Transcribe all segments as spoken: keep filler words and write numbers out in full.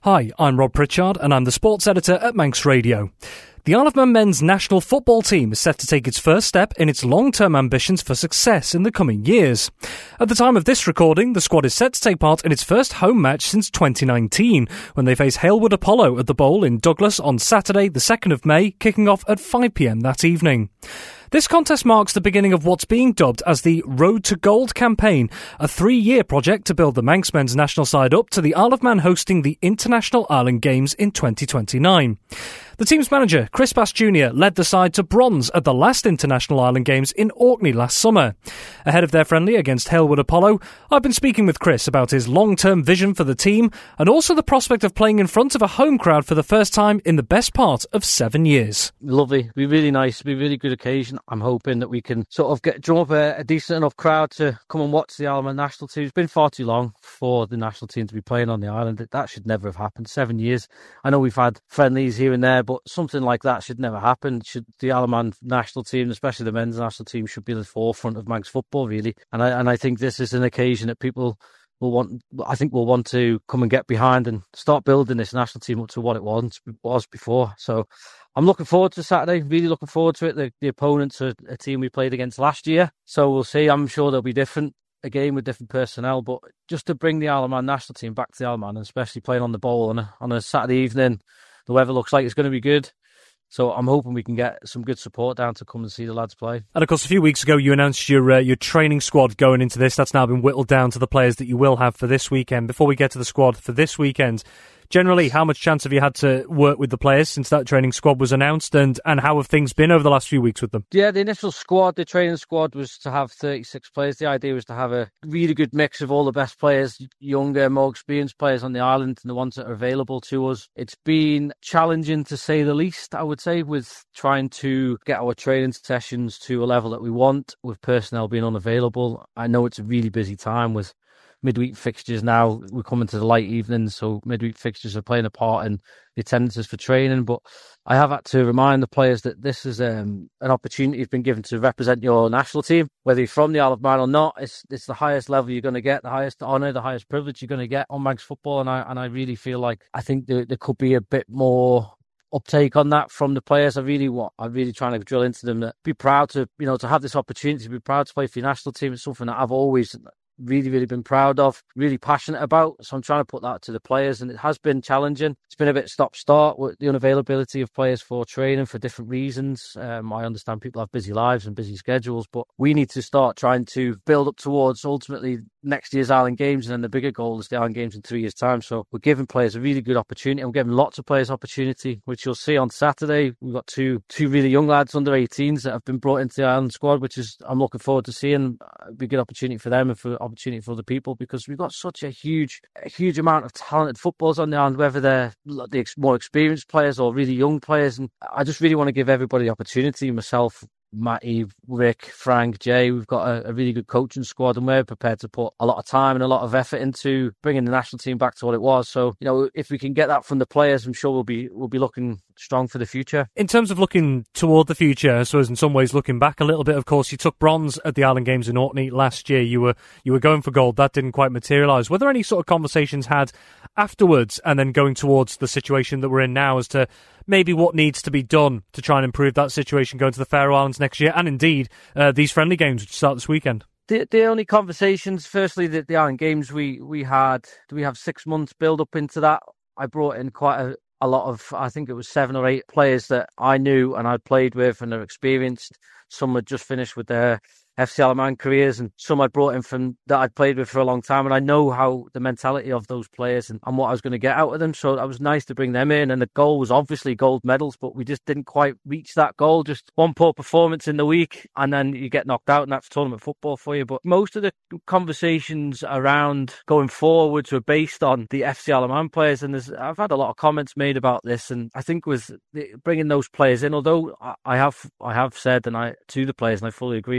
Hi, I'm Rob Pritchard and I'm the sports editor at Manx Radio. The Isle of Man men's national football team is set to take its first step in its long-term ambitions for success in the coming years. At the time of this recording, the squad is set to take part in its first home match since twenty nineteen, when they face Halewood Apollo at the Bowl in Douglas on Saturday, the second of May, kicking off at five p m that evening. This contest marks the beginning of what's being dubbed as the Road to Gold campaign, a three-year project to build the Manx men's national side up to the Isle of Man hosting the International Island Games in twenty twenty-nine. The team's manager, Chris Bass Junior, led the side to bronze at the last International Island Games in Orkney last summer. Ahead of their friendly against Halewood Apollo, I've been speaking with Chris about his long-term vision for the team and also the prospect of playing in front of a home crowd for the first time in the best part of seven years. Lovely. It'll be really nice. It'll be a really good occasion. I'm hoping that we can sort of get drum up a, a decent enough crowd to come and watch the Isle of Man national team. It's been far too long for the national team to be playing on the island. That should never have happened. Seven years. I know we've had friendlies here and there, but something like that should never happen. Should the Isle of Man national team, especially the men's national team, should be at the forefront of Manx football, really. And I and I think this is an occasion that people will want. I think will want to come and get behind and start building this national team up to what it was was before. So I'm looking forward to Saturday. Really looking forward to it. The, the opponents are a team we played against last year, so we'll see. I'm sure they'll be different. A game with different personnel, but just to bring the Isle of Man national team back to the Isle of Man, and especially playing on the Bowl on a, on a Saturday evening, the weather looks like it's going to be good. So I'm hoping we can get some good support down to come and see the lads play. And of course, a few weeks ago, you announced your uh, your training squad going into this. That's now been whittled down to the players that you will have for this weekend. Before we get to the squad for this weekend, generally, how much chance have you had to work with the players since that training squad was announced, and, and how have things been over the last few weeks with them? Yeah, the initial squad, the training squad, was to have thirty-six players. The idea was to have a really good mix of all the best players, younger, more experienced players on the island, and the ones that are available to us. It's been challenging, to say the least, I would say, with trying to get our training sessions to a level that we want, with personnel being unavailable. I know it's a really busy time with midweek fixtures now. We're coming to the light evenings, so midweek fixtures are playing a part in the attendances for training. But I have had to remind the players that this is um, an opportunity you've been given to represent your national team, whether you're from the Isle of Man or not. It's it's the highest level you're going to get, the highest honour, the highest privilege you're going to get on Manx football. And I and I really feel like I think there, there could be a bit more uptake on that from the players. I really want, I'm really trying to drill into them that be proud to, you know, to have this opportunity, to be proud to play for your national team. It's something that I've always really, really been proud of, really passionate about. So I'm trying to put that to the players, and it has been challenging. It's been a bit stop-start with the unavailability of players for training for different reasons. Um, I understand people have busy lives and busy schedules, but we need to start trying to build up towards ultimately next year's Island Games, and then the bigger goal is the Island Games in three years' time. So we're giving players a really good opportunity. I'm giving lots of players opportunity, which you'll see on Saturday. We've got two two really young lads under eighteens that have been brought into the Island squad, which is I'm looking forward to seeing. It'll be a good opportunity for them and for opportunity for other people, because we've got such a huge, a huge amount of talented footballers on the island, whether they're the more experienced players or really young players. And I just really want to give everybody the opportunity. Myself, Matty, Rick, Frank, Jay, we've got a, a really good coaching squad, and we're prepared to put a lot of time and a lot of effort into bringing the national team back to what it was. So, you know, if we can get that from the players, I'm sure we'll be we'll be looking strong for the future. In terms of looking toward the future, I suppose in some ways looking back a little bit, of course, you took bronze at the Island Games in Orkney last year. You were you were going for gold. That didn't quite materialise. Were there any sort of conversations had afterwards, and then going towards the situation that we're in now, as to maybe what needs to be done to try and improve that situation going to the Faroe Islands next year, and indeed uh, these friendly games which start this weekend? The, the only conversations, firstly, the, the Island Games, we, we had, do we have six months build up into that? I brought in quite a, a lot of, I think it was seven or eight players that I knew and I'd played with and are experienced. Some had just finished with their F C Isle of Man careers, and some I'd brought in from that I'd played with for a long time, and I know how the mentality of those players and, and what I was going to get out of them. So it was nice to bring them in, and the goal was obviously gold medals, but we just didn't quite reach that goal. Just one poor performance in the week, and then you get knocked out, and that's tournament football for you. But most of the conversations around going forwards were based on the F C Isle of Man players, and there's, I've had a lot of comments made about this, and I think with the, bringing those players in, although I, I have I have said and I to the players, and I fully agree, not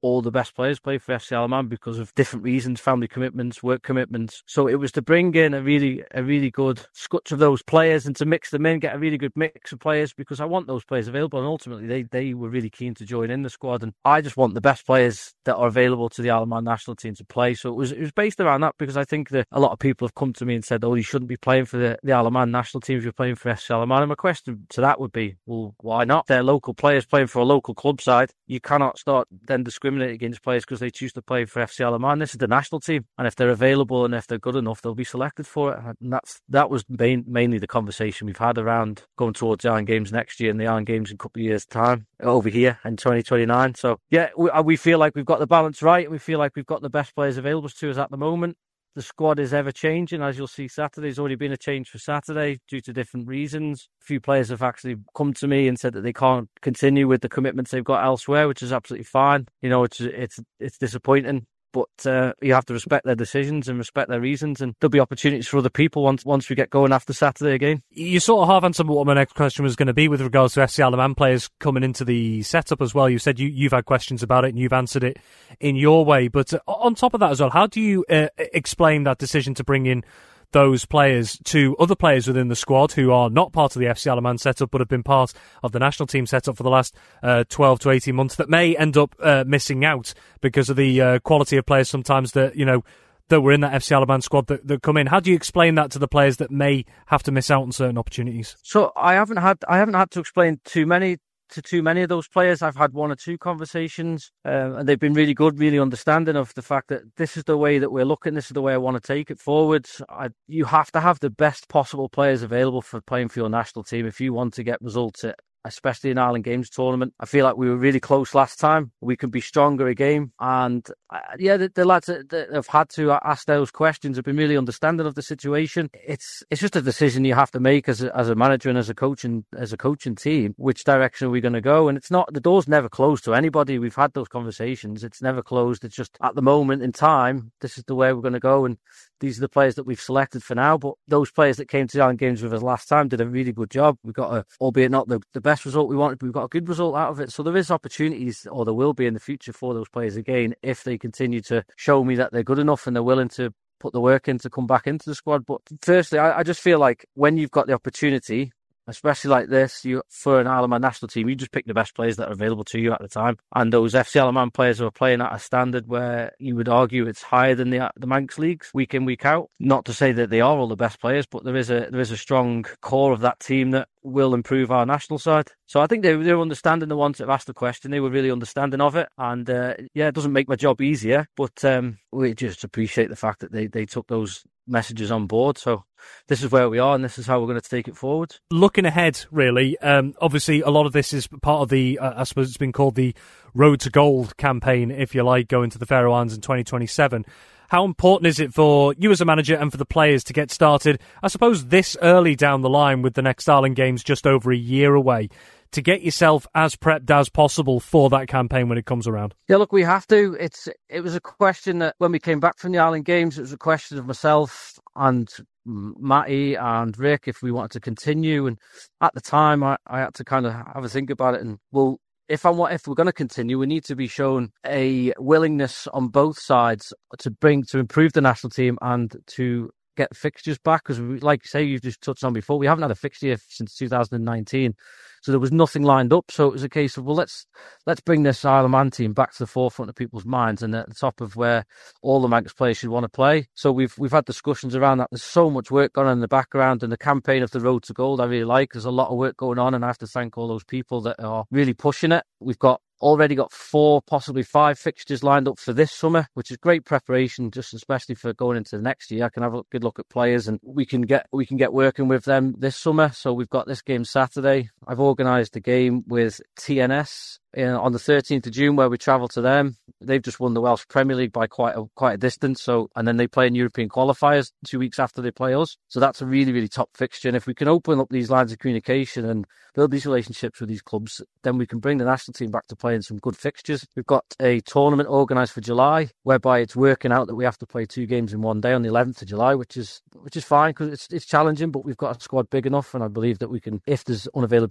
all the best players play for F C Alaman because of different reasons, family commitments, work commitments. So it was to bring in a really a really good scutch of those players and to mix them in, get a really good mix of players, because I want those players available, and ultimately they, they were really keen to join in the squad, and I just want the best players that are available to the Alaman national team to play. So it was it was based around that, because I think that a lot of people have come to me and said, oh, you shouldn't be playing for the, the Alaman national team if you're playing for F C Alaman. And my question to that would be, well, why not? They're local players playing for a local club side. You cannot start then discriminating against players because they choose to play for F C Alaman. This is the national team, and if they're available and if they're good enough, they'll be selected for it. And that's that was main, mainly the conversation we've had around going towards the Iron Games next year and the Iron Games in a couple of years' time over here in twenty twenty-nine. So yeah, we, we feel like we've got the balance right. We feel like we've got the best players available to us at the moment. The squad is ever changing, as you'll see Saturday. There's already been a change for Saturday due to different reasons. A few players have actually come to me and said that they can't continue with the commitments they've got elsewhere, which is absolutely fine. You know, it's it's it's disappointing, but uh, you have to respect their decisions and respect their reasons, and there'll be opportunities for other people once once we get going after Saturday again. You sort of half answered what my next question was going to be with regards to F C Alaman players coming into the setup as well. You said you, you've had questions about it and you've answered it in your way, but uh, on top of that as well, how do you uh, explain that decision to bring in those players to other players within the squad who are not part of the F C Alaman setup but have been part of the national team setup for the last uh, twelve to eighteen months that may end up uh, missing out because of the uh, quality of players sometimes that, you know, that were in that F C Alaman squad that, that come in? How do you explain that to the players that may have to miss out on certain opportunities? So I haven't had I haven't had to explain too many to too many of those players. I've had one or two conversations, um, and they've been really good, really understanding of the fact that this is the way that we're looking, this is the way I want to take it forward. I, you have to have the best possible players available for playing for your national team if you want to get results at, especially in Ireland Games tournament. I feel like we were really close last time. We can be stronger again. And uh, yeah, the, the lads that, that have had to ask those questions have been really understanding of the situation. It's it's just a decision you have to make as a, as a manager and as a coach and as a coaching team. Which direction are we going to go? And it's not, the door's never closed to anybody. We've had those conversations. It's never closed. It's just at the moment in time, this is the way we're going to go. And these are the players that we've selected for now. But those players that came to the Ireland Games with us last time did a really good job. We got a, albeit not the, the best result we wanted, but we've got a good result out of it. So there is opportunities, or there will be in the future for those players again, if they continue to show me that they're good enough and they're willing to put the work in to come back into the squad. But firstly, I, I just feel like when you've got the opportunity, especially like this, you for an Alaman national team, you just pick the best players that are available to you at the time. And those F C Alaman players are playing at a standard where you would argue it's higher than the the Manx leagues week in, week out. Not to say that they are all the best players, but there is a there is a strong core of that team that will improve our national side. So I think they they're understanding. The ones that have asked the question, they were really understanding of it. And uh, yeah, it doesn't make my job easier, but um, we just appreciate the fact that they, they took those messages on board. So this is where we are, and this is how we're going to take it forward. Looking ahead, really, um, obviously a lot of this is part of the, uh, I suppose it's been called the Road to Gold campaign, if you like, going to the Faroe Islands in twenty twenty-seven. How important is it for you as a manager and for the players to get started, I suppose, this early down the line with the next Ireland Games just over a year away, to get yourself as prepped as possible for that campaign when it comes around? Yeah, look, we have to. It's It was a question that when we came back from the Ireland Games, it was a question of myself and Matty and Rick if we wanted to continue. And at the time, I, I had to kind of have a think about it. And, well, if I want, if we're going to continue, we need to be shown a willingness on both sides to bring, to improve the national team and to get fixtures back. Because, like you say, you've just touched on before, we haven't had a fixture since two thousand nineteen. So there was nothing lined up. So it was a case of, well, let's let's bring this Isle of Man team back to the forefront of people's minds and at the top of where all the Manx players should want to play. So we've we've had discussions around that. There's so much work going on in the background, and the campaign of the Road to Gold I really like. There's a lot of work going on, and I have to thank all those people that are really pushing it. We've got already got four, possibly five fixtures lined up for this summer, which is great preparation, just especially for going into the next year. I can have a good look at players, and we can get we can get working with them this summer. So we've got this game Saturday. I've organised a game with T N S in, on the thirteenth of June, where we travel to them. They've just won the Welsh Premier League by quite a quite a distance. So, and then they play in European qualifiers two weeks after they play us. So that's a really, really top fixture. And if we can open up these lines of communication and build these relationships with these clubs, then we can bring the national team back to playing some good fixtures. We've got a tournament organised for July, whereby it's working out that we have to play two games in one day on the eleventh of July, which is which is fine because it's it's challenging, but we've got a squad big enough, and I believe that we can, if there's unavailability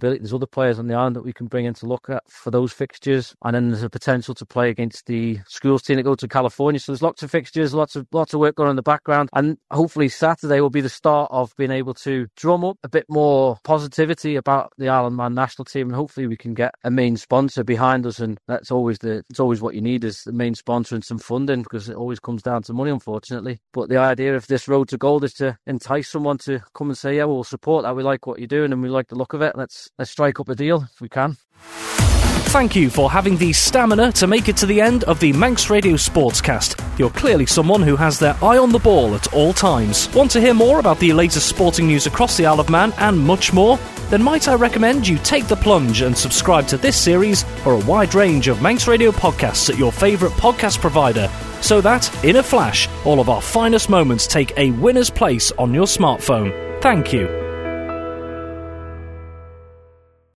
availability. There's other players on the island that we can bring in to look at for those fixtures. And then there's a potential to play against the schools team that go to California. So there's lots of fixtures, lots of lots of work going on in the background. And hopefully Saturday will be the start of being able to drum up a bit more positivity about the Isle of Man national team. And hopefully we can get a main sponsor behind us. And that's always the it's always what you need, is the main sponsor and some funding, because it always comes down to money, unfortunately. But the idea of this Road to Gold is to entice someone to come and say, yeah, we'll support that. We like what you're doing and we like the look of it. Let's let's strike up a deal if we can. Thank you for having the stamina to make it to the end of the Manx Radio Sportscast. You're clearly someone who has their eye on the ball at all times. Want to hear more about the latest sporting news across the Isle of Man and much more? Then might I recommend you take the plunge and subscribe to this series or a wide range of Manx Radio podcasts at your favourite podcast provider, so that, in a flash, all of our finest moments take a winner's place on your smartphone. Thank you.